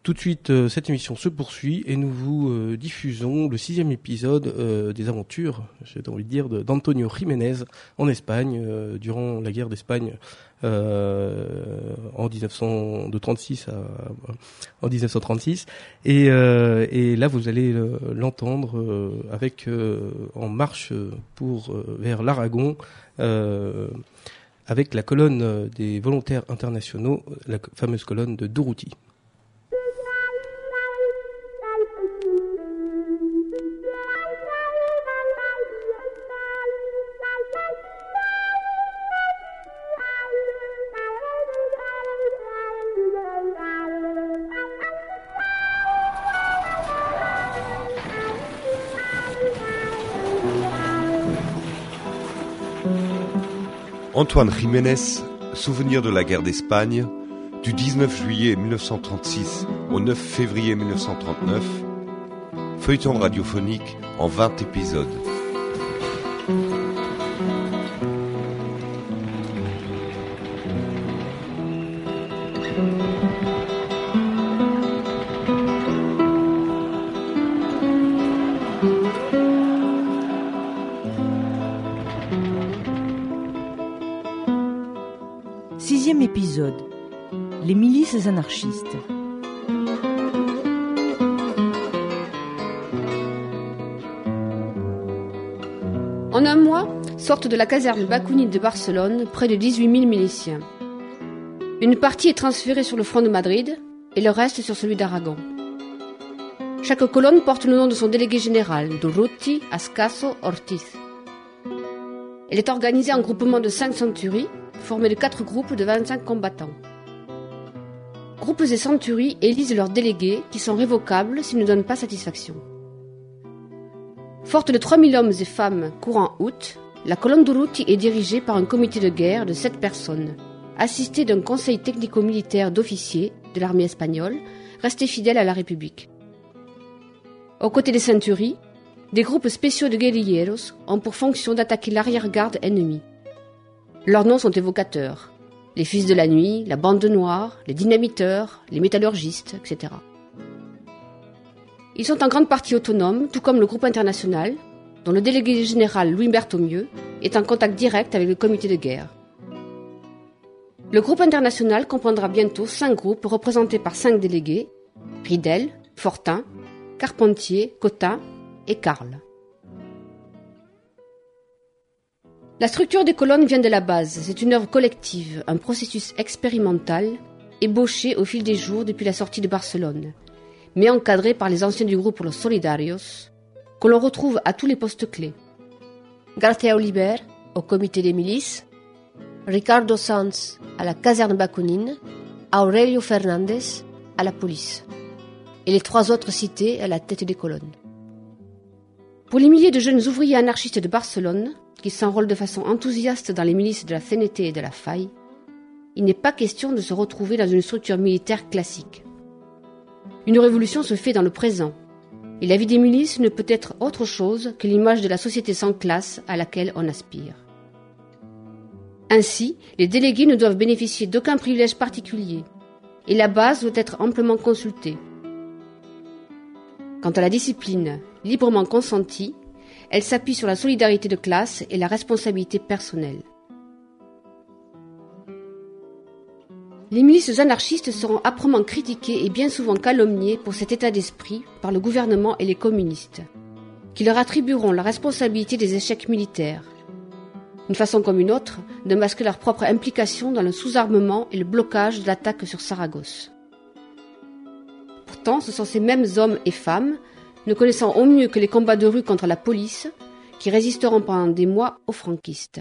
Tout de suite, cette émission se poursuit et nous vous diffusons le 6e épisode des aventures, j'ai envie de dire, d'Antonio Jiménez en Espagne, durant la guerre d'Espagne en 1936. Et là, vous allez l'entendre avec en marche vers l'Aragon, avec la colonne des volontaires internationaux, la fameuse colonne de Durruti. Antoine Jiménez, souvenir de la guerre d'Espagne, du 19 juillet 1936 au 9 février 1939, feuilleton radiophonique en 20 épisodes. Sixième épisode. Les milices anarchistes. En un mois, sortent de la caserne Bakounine de Barcelone près de 18 000 miliciens. Une partie est transférée sur le front de Madrid et le reste sur celui d'Aragon. Chaque colonne porte le nom de son délégué général, Durruti, Ascaso, Ortiz. Elle est organisée en groupements de 5 centuries, formés de 4 groupes de 25 combattants. Groupes et centuries élisent leurs délégués qui sont révocables s'ils ne donnent pas satisfaction. Forte de 3000 hommes et femmes courant août, la colonne Durruti est dirigée par un comité de guerre de 7 personnes, assisté d'un conseil technico-militaire d'officiers de l'armée espagnole, restés fidèles à la République. Aux côtés des centuries, des groupes spéciaux de guérilleros ont pour fonction d'attaquer l'arrière-garde ennemie. Leurs noms sont évocateurs. Les fils de la nuit, la bande noire, les dynamiteurs, les métallurgistes, etc. Ils sont en grande partie autonomes, tout comme le groupe international, dont le délégué général Louis Berthommieux est en contact direct avec le comité de guerre. Le groupe international comprendra bientôt 5 groupes représentés par 5 délégués, Ridel, Fortin, Carpentier, Cotin et Karl. La structure des colonnes vient de la base, c'est une œuvre collective, un processus expérimental, ébauché au fil des jours depuis la sortie de Barcelone, mais encadré par les anciens du groupe Los Solidarios, que l'on retrouve à tous les postes clés. García Oliver, au comité des milices, Ricardo Sanz, à la caserne Bakounine, Aurelio Fernandez, à la police, et les 3 autres cités à la tête des colonnes. Pour les milliers de jeunes ouvriers anarchistes de Barcelone, qui s'enrôlent de façon enthousiaste dans les milices de la CNT et de la FAI, il n'est pas question de se retrouver dans une structure militaire classique. Une révolution se fait dans le présent, et la vie des milices ne peut être autre chose que l'image de la société sans classe à laquelle on aspire. Ainsi, les délégués ne doivent bénéficier d'aucun privilège particulier, et la base doit être amplement consultée. Quant à la discipline, librement consentie, elle s'appuie sur la solidarité de classe et la responsabilité personnelle. Les milices anarchistes seront âprement critiquées et bien souvent calomniées pour cet état d'esprit par le gouvernement et les communistes, qui leur attribueront la responsabilité des échecs militaires. Une façon comme une autre de masquer leur propre implication dans le sous-armement et le blocage de l'attaque sur Saragosse. Pourtant, ce sont ces mêmes hommes et femmes, ne connaissant au mieux que les combats de rue contre la police, qui résisteront pendant des mois aux franquistes.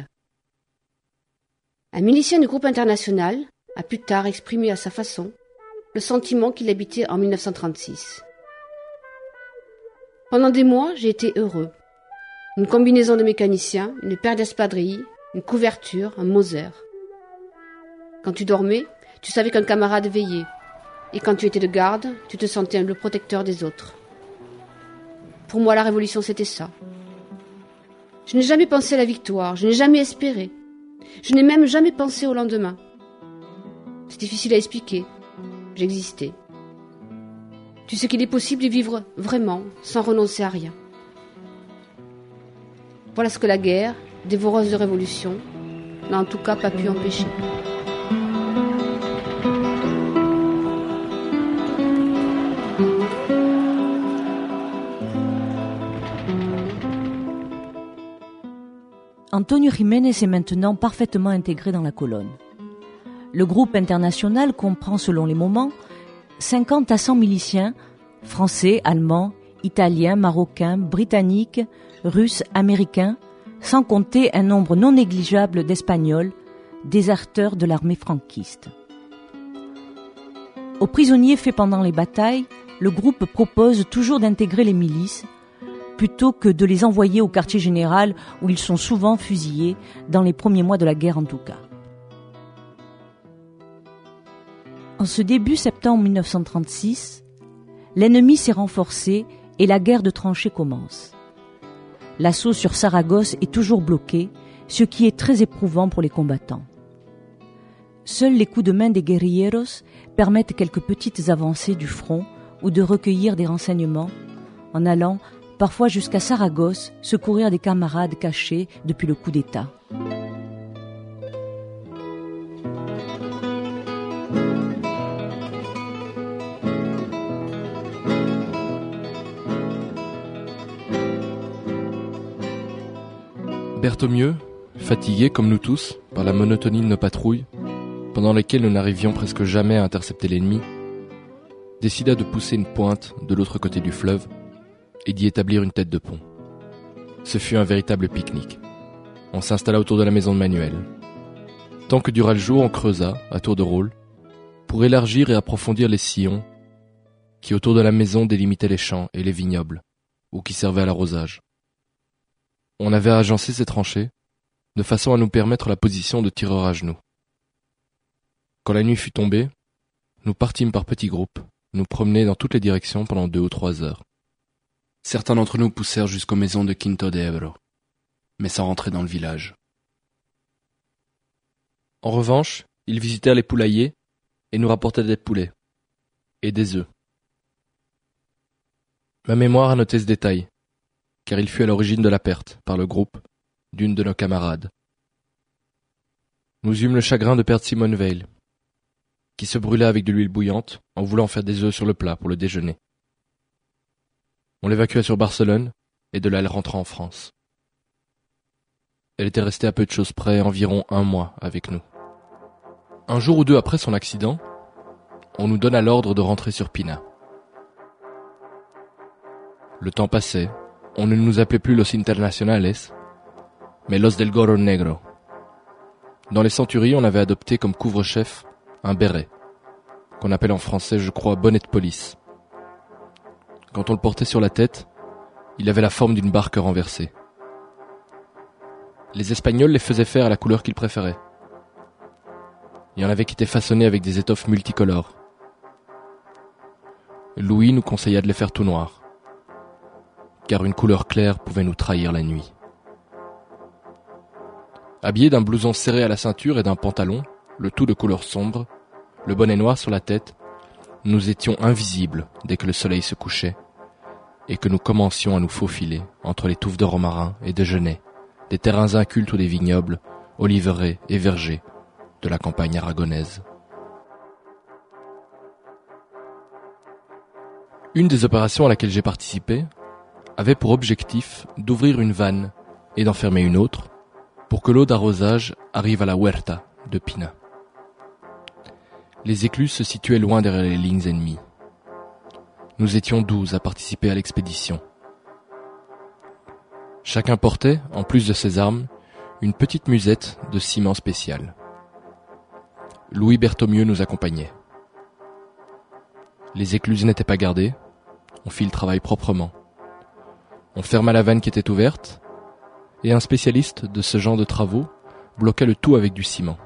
Un milicien du groupe international a plus tard exprimé à sa façon le sentiment qu'il habitait en 1936. Pendant des mois, j'ai été heureux. Une combinaison de mécaniciens, une paire d'espadrilles, une couverture, un Mauser. Quand tu dormais, tu savais qu'un camarade veillait, et quand tu étais de garde, tu te sentais le protecteur des autres. Pour moi, la révolution, c'était ça. Je n'ai jamais pensé à la victoire, je n'ai jamais espéré. Je n'ai même jamais pensé au lendemain. C'est difficile à expliquer. J'existais. Tu sais qu'il est possible de vivre vraiment, sans renoncer à rien. Voilà ce que la guerre, dévoreuse de révolution, n'a en tout cas pas pu empêcher. Antonio Jiménez est maintenant parfaitement intégré dans la colonne. Le groupe international comprend, selon les moments, 50 à 100 miliciens, français, allemands, italiens, marocains, britanniques, russes, américains, sans compter un nombre non négligeable d'Espagnols, déserteurs de l'armée franquiste. Aux prisonniers faits pendant les batailles, le groupe propose toujours d'intégrer les milices, plutôt que de les envoyer au quartier général où ils sont souvent fusillés, dans les premiers mois de la guerre en tout cas. En ce début septembre 1936, l'ennemi s'est renforcé et la guerre de tranchées commence. L'assaut sur Saragosse est toujours bloqué, ce qui est très éprouvant pour les combattants. Seuls les coups de main des guerrilleros permettent quelques petites avancées du front ou de recueillir des renseignements en allant parfois jusqu'à Saragosse secourir des camarades cachés depuis le coup d'État. Berthomieux, fatigué comme nous tous par la monotonie de nos patrouilles, pendant lesquelles nous n'arrivions presque jamais à intercepter l'ennemi, décida de pousser une pointe de l'autre côté du fleuve et d'y établir une tête de pont. Ce fut un véritable pique-nique. On s'installa autour de la maison de Manuel. Tant que dura le jour, on creusa, à tour de rôle, pour élargir et approfondir les sillons qui, autour de la maison, délimitaient les champs et les vignobles, ou qui servaient à l'arrosage. On avait agencé ces tranchées, de façon à nous permettre la position de tireurs à genoux. Quand la nuit fut tombée, nous partîmes par petits groupes, nous promener dans toutes les directions pendant 2 ou 3 heures. Certains d'entre nous poussèrent jusqu'aux maisons de Quinto de Ebro, mais sans rentrer dans le village. En revanche, ils visitèrent les poulaillers et nous rapportaient des poulets et des œufs. Ma mémoire a noté ce détail, car il fut à l'origine de la perte, par le groupe, d'une de nos camarades. Nous eûmes le chagrin de perdre Simone Veil, qui se brûla avec de l'huile bouillante en voulant faire des œufs sur le plat pour le déjeuner. On l'évacua sur Barcelone, et de là elle rentra en France. Elle était restée à peu de choses près environ 1 mois avec nous. Un jour ou 2 après son accident, on nous donna l'ordre de rentrer sur Pina. Le temps passait, on ne nous appelait plus Los Internacionales, mais Los del Gorro Negro. Dans les centuries, on avait adopté comme couvre-chef un béret, qu'on appelle en français, je crois, bonnet de police. Quand on le portait sur la tête, il avait la forme d'une barque renversée. Les Espagnols les faisaient faire à la couleur qu'ils préféraient. Il y en avait qui étaient façonnés avec des étoffes multicolores. Louis nous conseilla de les faire tout noirs, car une couleur claire pouvait nous trahir la nuit. Habillés d'un blouson serré à la ceinture et d'un pantalon, le tout de couleur sombre, le bonnet noir sur la tête, nous étions invisibles dès que le soleil se couchait, et que nous commencions à nous faufiler entre les touffes de romarin et de genêts, des terrains incultes ou des vignobles, oliveraies et vergers de la campagne aragonaise. Une des opérations à laquelle j'ai participé avait pour objectif d'ouvrir une vanne et d'en fermer une autre pour que l'eau d'arrosage arrive à la huerta de Pina. Les écluses se situaient loin derrière les lignes ennemies. Nous étions 12 à participer à l'expédition. Chacun portait, en plus de ses armes, une petite musette de ciment spécial. Louis Berthomieux nous accompagnait. Les écluses n'étaient pas gardées, on fit le travail proprement. On ferma la vanne qui était ouverte, et un spécialiste de ce genre de travaux bloqua le tout avec du ciment.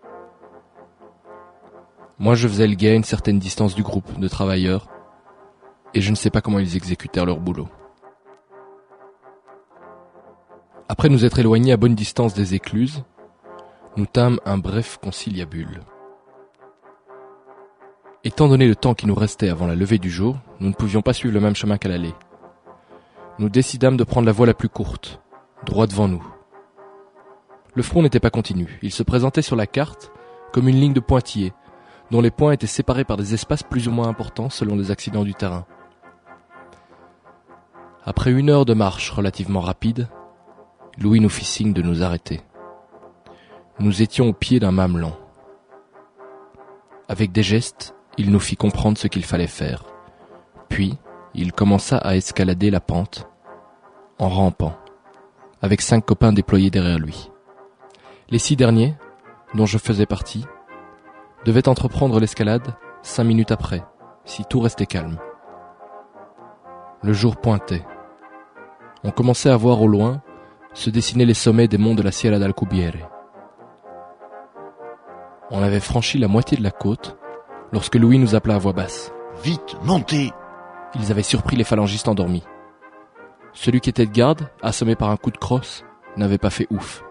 Moi je faisais le guet à une certaine distance du groupe de travailleurs, et je ne sais pas comment ils exécutèrent leur boulot. Après nous être éloignés à bonne distance des écluses, nous tîmes un bref conciliabule. Étant donné le temps qui nous restait avant la levée du jour, nous ne pouvions pas suivre le même chemin qu'à l'aller. Nous décidâmes de prendre la voie la plus courte, droit devant nous. Le front n'était pas continu, il se présentait sur la carte comme une ligne de pointillés, dont les points étaient séparés par des espaces plus ou moins importants selon les accidents du terrain. Après 1 heure de marche relativement rapide, Louis nous fit signe de nous arrêter. Nous étions au pied d'un mamelon. Avec des gestes, il nous fit comprendre ce qu'il fallait faire. Puis, il commença à escalader la pente, en rampant, avec 5 copains déployés derrière lui. Les 6 derniers, dont je faisais partie, devaient entreprendre l'escalade 5 minutes après, si tout restait calme. Le jour pointait. On commençait à voir au loin se dessiner les sommets des monts de la Sierra d'Alcubierre. On avait franchi la moitié de la côte lorsque Louis nous appela à voix basse. « Vite, montez !» Ils avaient surpris les phalangistes endormis. Celui qui était de garde, assommé par un coup de crosse, n'avait pas fait ouf.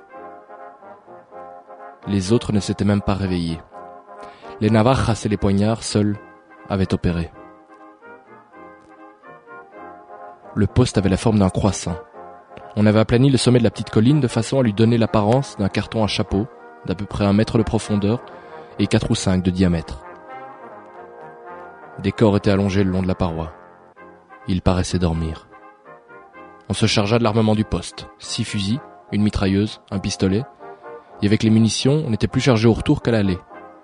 Les autres ne s'étaient même pas réveillés. Les navajas et les poignards, seuls, avaient opéré. Le poste avait la forme d'un croissant. On avait aplani le sommet de la petite colline de façon à lui donner l'apparence d'un carton à chapeau d'à peu près 1 mètre de profondeur et 4 ou 5 de diamètre. Des corps étaient allongés le long de la paroi. Ils paraissaient dormir. On se chargea de l'armement du poste. 6 fusils, une mitrailleuse, un pistolet. Et avec les munitions, on n'était plus chargé au retour qu'à l'aller.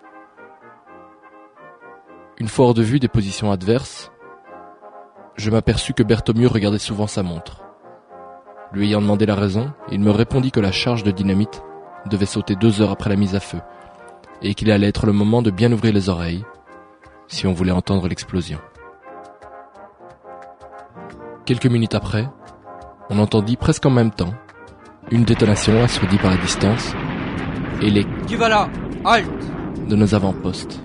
Une fois hors de vue des positions adverses, je m'aperçus que Berthomieux regardait souvent sa montre. Lui ayant demandé la raison, il me répondit que la charge de dynamite devait sauter 2 heures après la mise à feu, et qu'il allait être le moment de bien ouvrir les oreilles, si on voulait entendre l'explosion. Quelques minutes après, on entendit presque en même temps une détonation assourdie par la distance et les « Qui va là ? Halt !» de nos avant-postes.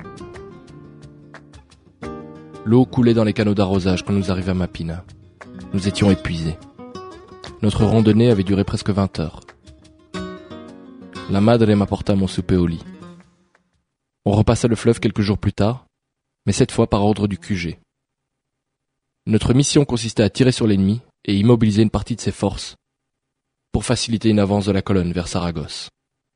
L'eau coulait dans les canaux d'arrosage quand nous arrivâmes à Pina. Nous étions épuisés. Notre randonnée avait duré presque 20 heures. La madre m'apporta mon souper au lit. On repassa le fleuve quelques jours plus tard, mais cette fois par ordre du QG. Notre mission consistait à tirer sur l'ennemi et immobiliser une partie de ses forces pour faciliter une avance de la colonne vers Saragosse.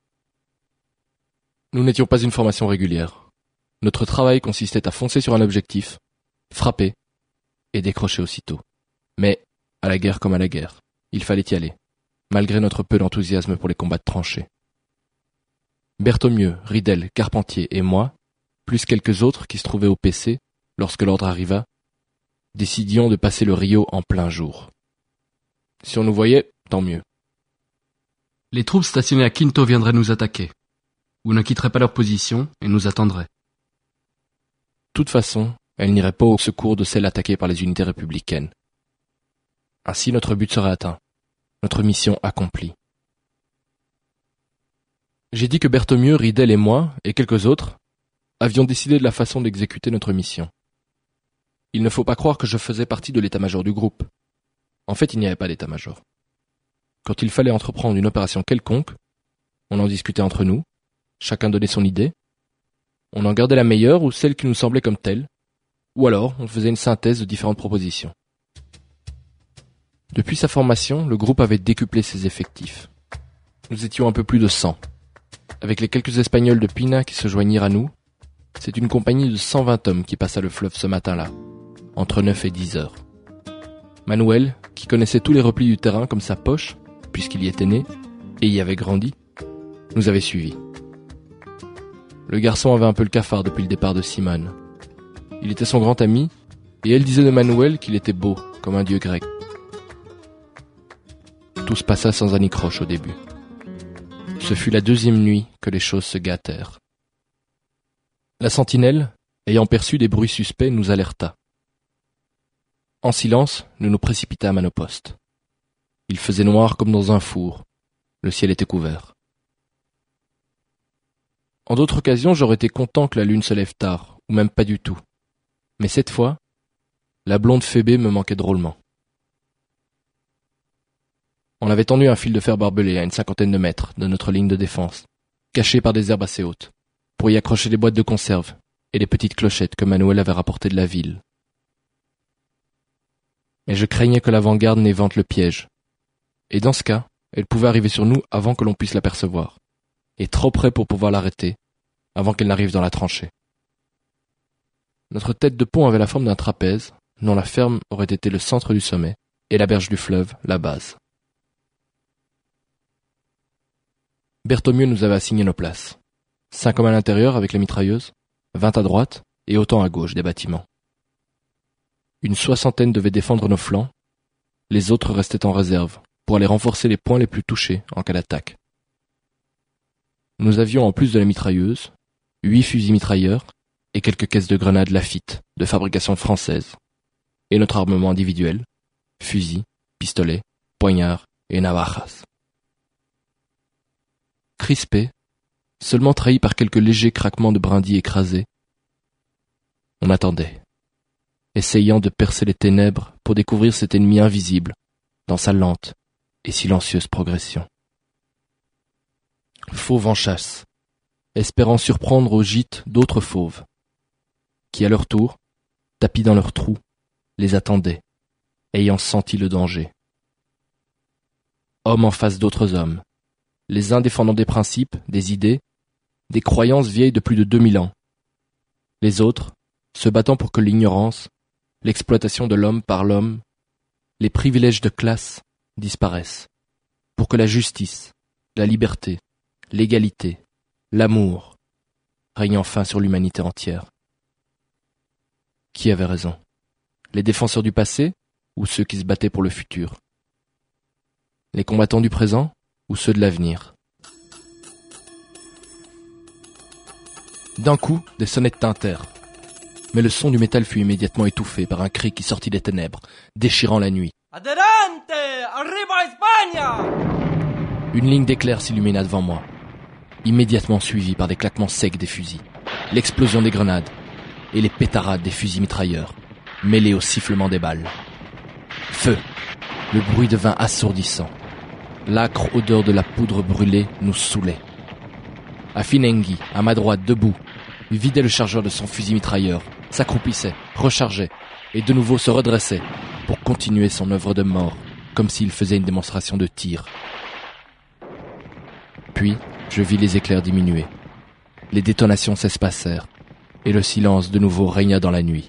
Nous n'étions pas une formation régulière. Notre travail consistait à foncer sur un objectif, frapper et décrocher aussitôt. Mais, à la guerre comme à la guerre, il fallait y aller, malgré notre peu d'enthousiasme pour les combats de tranchées. Berthomieux, Ridel, Carpentier et moi, plus quelques autres qui se trouvaient au PC, lorsque l'ordre arriva, décidions de passer le Rio en plein jour. Si on nous voyait, tant mieux. Les troupes stationnées à Quinto viendraient nous attaquer, ou ne quitteraient pas leur position et nous attendraient. De toute façon, elles n'iraient pas au secours de celles attaquées par les unités républicaines. Ainsi notre but serait atteint, notre mission accomplie. J'ai dit que Berthomieux, Ridel et moi, et quelques autres, avions décidé de la façon d'exécuter notre mission. Il ne faut pas croire que je faisais partie de l'état-major du groupe. En fait, il n'y avait pas d'état-major. Quand il fallait entreprendre une opération quelconque, on en discutait entre nous, chacun donnait son idée, on en gardait la meilleure ou celle qui nous semblait comme telle, ou alors on faisait une synthèse de différentes propositions. Depuis sa formation, le groupe avait décuplé ses effectifs. Nous étions un peu plus de 100. Avec les quelques Espagnols de Pina qui se joignirent à nous, c'est une compagnie de 120 hommes qui passa le fleuve ce matin-là, entre 9 et 10 heures. Manuel, qui connaissait tous les replis du terrain comme sa poche, puisqu'il y était né, et y avait grandi, nous avait suivis. Le garçon avait un peu le cafard depuis le départ de Simone. Il était son grand ami, et elle disait de Manuel qu'il était beau, comme un dieu grec. Tout se passa sans anicroche au début. Ce fut la 2e nuit que les choses se gâtèrent. La sentinelle, ayant perçu des bruits suspects, nous alerta. En silence, nous nous précipitâmes à nos postes. Il faisait noir comme dans un four. Le ciel était couvert. En d'autres occasions, j'aurais été content que la lune se lève tard, ou même pas du tout. Mais cette fois, la blonde Phébé me manquait drôlement. On avait tendu un fil de fer barbelé à une 50aine de mètres de notre ligne de défense, caché par des herbes assez hautes, pour y accrocher des boîtes de conserve et les petites clochettes que Manuel avait rapportées de la ville. Mais je craignais que l'avant-garde n'évente le piège. Et dans ce cas, elle pouvait arriver sur nous avant que l'on puisse l'apercevoir, et trop près pour pouvoir l'arrêter, avant qu'elle n'arrive dans la tranchée. Notre tête de pont avait la forme d'un trapèze, dont la ferme aurait été le centre du sommet, et la berge du fleuve, la base. Berthommieux nous avait assigné nos places. 5 hommes à l'intérieur avec les mitrailleuses, 20 à droite et autant à gauche des bâtiments. Une 60aine devait défendre nos flancs, les autres restaient en réserve, pour aller renforcer les points les plus touchés en cas d'attaque. Nous avions, en plus de la mitrailleuse, 8 fusils mitrailleurs et quelques caisses de grenades Lafitte, de fabrication française, et notre armement individuel, fusils, pistolets, poignards et navajas. Crispé, seulement trahi par quelques légers craquements de brindilles écrasées, on attendait, essayant de percer les ténèbres pour découvrir cet ennemi invisible dans sa lente et silencieuse progression. Fauve en chasse, espérant surprendre au gîte d'autres fauves, qui à leur tour, tapis dans leurs trous, les attendaient, ayant senti le danger. Hommes en face d'autres hommes, les uns défendant des principes, des idées, des croyances vieilles de plus de 2000 ans, les autres se battant pour que l'ignorance, l'exploitation de l'homme par l'homme, les privilèges de classe disparaissent, pour que la justice, la liberté, l'égalité, l'amour règnent enfin sur l'humanité entière. Qui avait raison? Les défenseurs du passé ou ceux qui se battaient pour le futur? Les combattants du présent ou ceux de l'avenir? D'un coup, des sonnettes tintèrent. Mais le son du métal fut immédiatement étouffé par un cri qui sortit des ténèbres, déchirant la nuit. Adelante! Arriba España! Une ligne d'éclairs s'illumina devant moi, immédiatement suivie par des claquements secs des fusils, l'explosion des grenades et les pétarades des fusils mitrailleurs, mêlés au sifflement des balles. Feu! Le bruit devint assourdissant. L'âcre odeur de la poudre brûlée nous saoulait. Afinengui, à ma droite, debout, vidait le chargeur de son fusil mitrailleur, s'accroupissait, rechargeait, et de nouveau se redressait pour continuer son œuvre de mort, comme s'il faisait une démonstration de tir. Puis, je vis les éclairs diminuer. Les détonations s'espacèrent, et le silence de nouveau régna dans la nuit.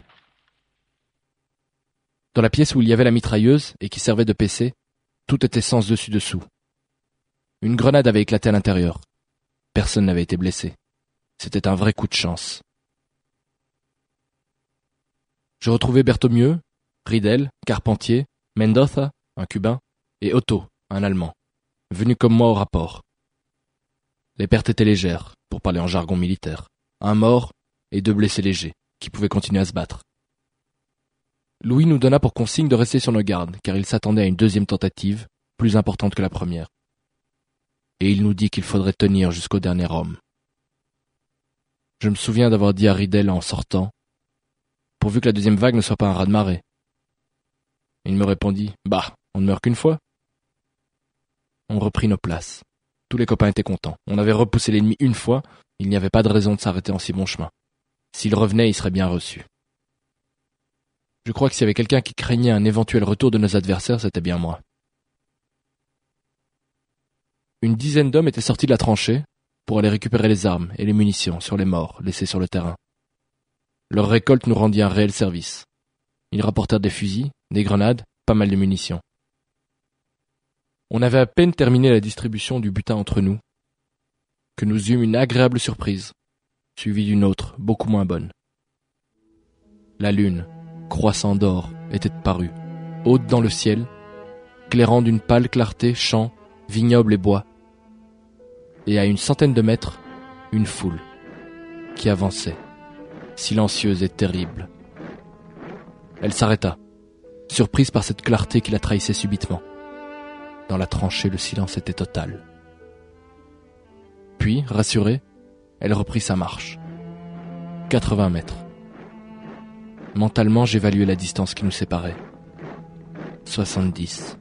Dans la pièce où il y avait la mitrailleuse et qui servait de PC, tout était sens dessus-dessous. Une grenade avait éclaté à l'intérieur. Personne n'avait été blessé. C'était un vrai coup de chance. Je retrouvai Berthommieux, Ridel, Carpentier, Mendoza, un Cubain, et Otto, un Allemand, venus comme moi au rapport. Les pertes étaient légères, pour parler en jargon militaire. Un mort et 2 blessés légers, qui pouvaient continuer à se battre. Louis nous donna pour consigne de rester sur nos gardes, car il s'attendait à une deuxième tentative, plus importante que la première. Et il nous dit qu'il faudrait tenir jusqu'au dernier homme. Je me souviens d'avoir dit à Ridel en sortant, pourvu que la deuxième vague ne soit pas un raz-de-marée. Il me répondit, bah, on ne meurt qu'une fois. On reprit nos places. Tous les copains étaient contents. On avait repoussé l'ennemi une fois, il n'y avait pas de raison de s'arrêter en si bon chemin. S'il revenait, il serait bien reçu. Je crois que s'il y avait quelqu'un qui craignait un éventuel retour de nos adversaires, c'était bien moi. Une dizaine d'hommes étaient sortis de la tranchée pour aller récupérer les armes et les munitions sur les morts laissés sur le terrain. Leur récolte nous rendit un réel service. Ils rapportèrent des fusils, des grenades, pas mal de munitions. On avait à peine terminé la distribution du butin entre nous, que nous eûmes une agréable surprise, suivie d'une autre, beaucoup moins bonne. La lune, croissant d'or, était parue, haute dans le ciel, clairant d'une pâle clarté champs, vignobles et bois, et à une centaine de mètres, une foule, qui avançait, silencieuse et terrible. Elle s'arrêta, surprise par cette clarté qui la trahissait subitement. Dans la tranchée, le silence était total. Puis, rassurée, elle reprit sa marche. 80 mètres. Mentalement, j'évaluais la distance qui nous séparait. 70,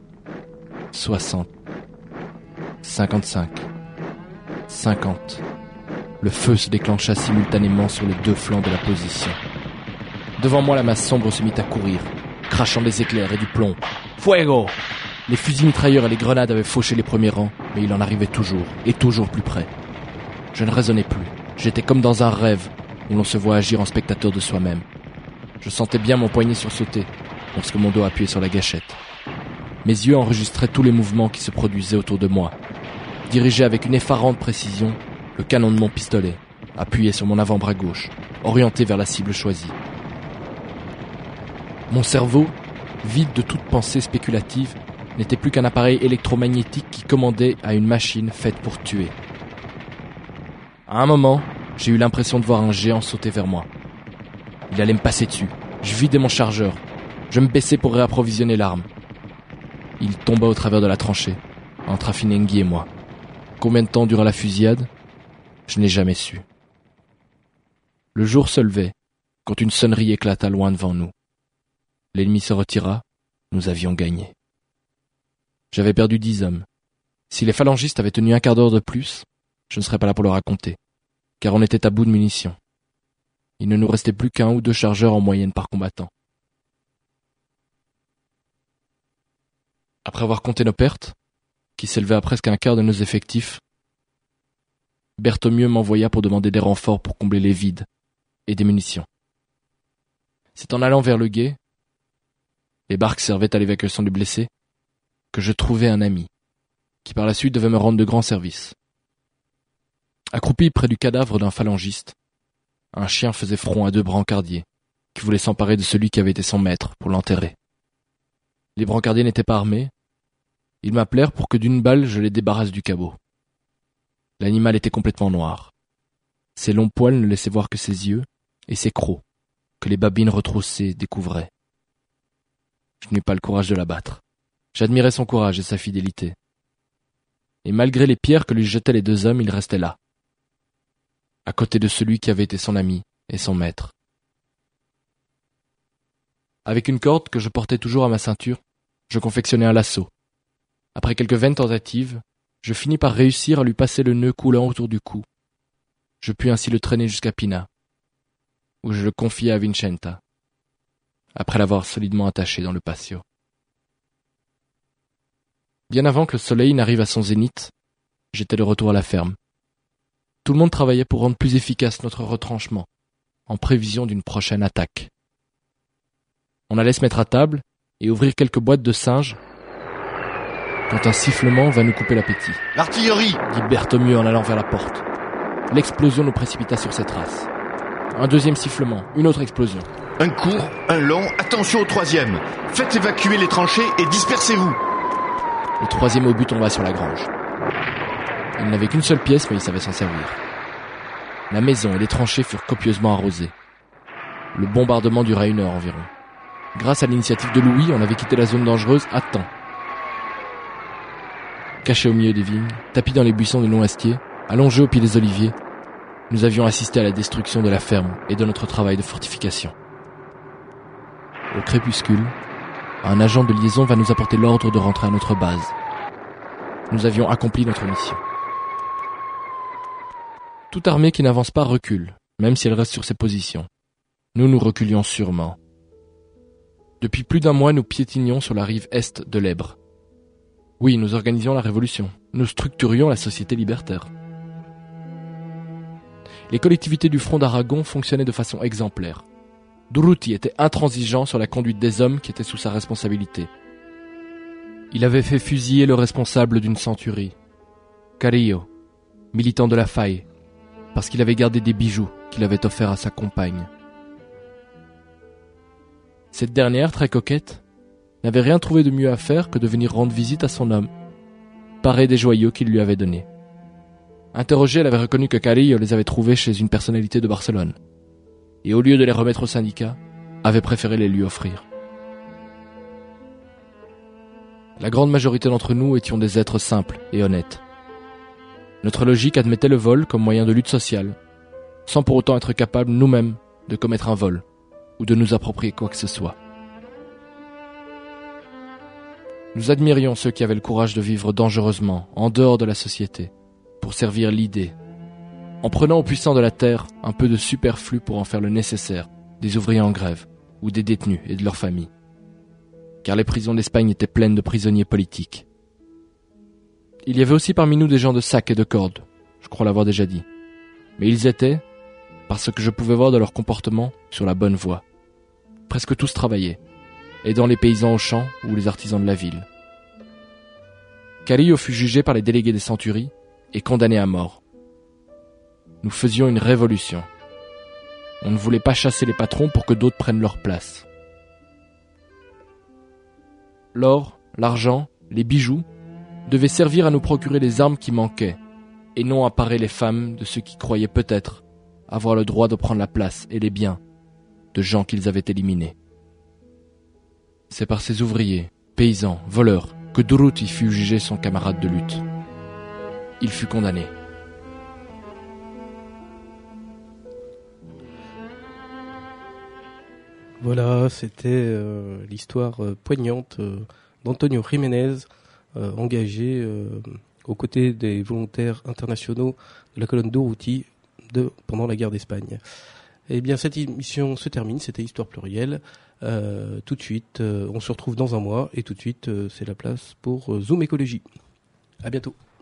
60, 55, 50, Le feu se déclencha simultanément sur les deux flancs de la position. Devant moi, la masse sombre se mit à courir, crachant des éclairs et du plomb. Fuego! Les fusils mitrailleurs et les grenades avaient fauché les premiers rangs, mais il en arrivait toujours, et toujours plus près. Je ne raisonnais plus. J'étais comme dans un rêve, où l'on se voit agir en spectateur de soi-même. Je sentais bien mon poignet sursauter, lorsque mon dos appuyait sur la gâchette. Mes yeux enregistraient tous les mouvements qui se produisaient autour de moi. Dirigé avec une effarante précision, le canon de mon pistolet, appuyé sur mon avant-bras gauche, orienté vers la cible choisie. Mon cerveau, vide de toute pensée spéculative, n'était plus qu'un appareil électromagnétique qui commandait à une machine faite pour tuer. À un moment, j'ai eu l'impression de voir un géant sauter vers moi. Il allait me passer dessus. Je vidais mon chargeur. Je me baissais pour réapprovisionner l'arme. Il tomba au travers de la tranchée, entre Afinengui et moi. Combien de temps dura la fusillade ? Je n'ai jamais su. Le jour se levait, quand une sonnerie éclata loin devant nous. L'ennemi se retira, nous avions gagné. J'avais perdu 10 hommes. Si les phalangistes avaient tenu un quart d'heure de plus, je ne serais pas là pour le raconter, car on était à bout de munitions. Il ne nous restait plus qu'1 ou 2 chargeurs en moyenne par combattant. Après avoir compté nos pertes, qui s'élevaient à presque un quart de nos effectifs, Berthomieux m'envoya pour demander des renforts pour combler les vides et des munitions. C'est en allant vers le gué, les barques servaient à l'évacuation des blessés, que je trouvai un ami, qui par la suite devait me rendre de grands services. Accroupi près du cadavre d'un phalangiste, un chien faisait front à 2 brancardiers, qui voulaient s'emparer de celui qui avait été son maître pour l'enterrer. Les brancardiers n'étaient pas armés. Ils m'appelèrent pour que d'une balle je les débarrasse du cabot. L'animal était complètement noir. Ses longs poils ne laissaient voir que ses yeux et ses crocs, que les babines retroussées découvraient. Je n'eus pas le courage de l'abattre. J'admirais son courage et sa fidélité. Et malgré les pierres que lui jetaient les 2 hommes, il restait là, à côté de celui qui avait été son ami et son maître. Avec une corde que je portais toujours à ma ceinture, je confectionnai un lasso. Après quelques vaines tentatives, je finis par réussir à lui passer le nœud coulant autour du cou. Je pus ainsi le traîner jusqu'à Pina, où je le confiai à Vincenta, après l'avoir solidement attaché dans le patio. Bien avant que le soleil n'arrive à son zénith, j'étais de retour à la ferme. Tout le monde travaillait pour rendre plus efficace notre retranchement, en prévision d'une prochaine attaque. On allait se mettre à table et ouvrir quelques boîtes de singes, quand un sifflement va nous couper l'appétit. « L'artillerie !» dit Berthomieux en allant vers la porte. L'explosion nous précipita sur ses traces. Un deuxième sifflement, une autre explosion. Un court, un long, attention au 3e. Faites évacuer les tranchées et dispersez-vous. Le 3e obus tomba sur la grange. Il n'avait qu'une seule pièce, mais il savait s'en servir. La maison et les tranchées furent copieusement arrosées. Le bombardement dura 1 heure environ. Grâce à l'initiative de Louis, on avait quitté la zone dangereuse à temps. Cachés au milieu des vignes, tapis dans les buissons de noisetiers, allongés au pied des oliviers, nous avions assisté à la destruction de la ferme et de notre travail de fortification. Au crépuscule, un agent de liaison va nous apporter l'ordre de rentrer à notre base. Nous avions accompli notre mission. Toute armée qui n'avance pas recule, même si elle reste sur ses positions. Nous reculions sûrement. Depuis plus d'1 mois, nous piétinions sur la rive est de l'Èbre. Oui, nous organisions la révolution. Nous structurions la société libertaire. Les collectivités du front d'Aragon fonctionnaient de façon exemplaire. Durruti était intransigeant sur la conduite des hommes qui étaient sous sa responsabilité. Il avait fait fusiller le responsable d'une centurie, Carillo, militant de la faille, parce qu'il avait gardé des bijoux qu'il avait offerts à sa compagne. Cette dernière, très coquette, n'avait rien trouvé de mieux à faire que de venir rendre visite à son homme, paré des joyaux qu'il lui avait donnés. Interrogée, elle avait reconnu que Carillo les avait trouvés chez une personnalité de Barcelone, et au lieu de les remettre au syndicat, avait préféré les lui offrir. La grande majorité d'entre nous étions des êtres simples et honnêtes. Notre logique admettait le vol comme moyen de lutte sociale, sans pour autant être capables nous-mêmes de commettre un vol, ou de nous approprier quoi que ce soit. Nous admirions ceux qui avaient le courage de vivre dangereusement, en dehors de la société, pour servir l'idée, en prenant aux puissants de la terre un peu de superflu pour en faire le nécessaire, des ouvriers en grève, ou des détenus et de leurs familles. Car les prisons d'Espagne étaient pleines de prisonniers politiques. Il y avait aussi parmi nous des gens de sac et de corde, je crois l'avoir déjà dit. Mais ils étaient, parce que je pouvais voir de leur comportement, sur la bonne voie. Presque tous travaillaient, aidant les paysans aux champs ou les artisans de la ville. Carillo fut jugé par les délégués des centuries et condamné à mort. Nous faisions une révolution. On ne voulait pas chasser les patrons pour que d'autres prennent leur place. L'or, l'argent, les bijoux devaient servir à nous procurer les armes qui manquaient, et non à parer les femmes de ceux qui croyaient peut-être avoir le droit de prendre la place et les biens de gens qu'ils avaient éliminés. C'est par ces ouvriers, paysans, voleurs, que Durruti fut jugé son camarade de lutte. Il fut condamné. Voilà, c'était l'histoire poignante d'Antonio Jiménez, engagé aux côtés des volontaires internationaux de la colonne Durruti pendant la guerre d'Espagne. Eh bien, cette émission se termine, c'était Histoire plurielle. Tout de suite, on se retrouve dans un mois, et tout de suite, c'est la place pour Zoom Écologie. À bientôt.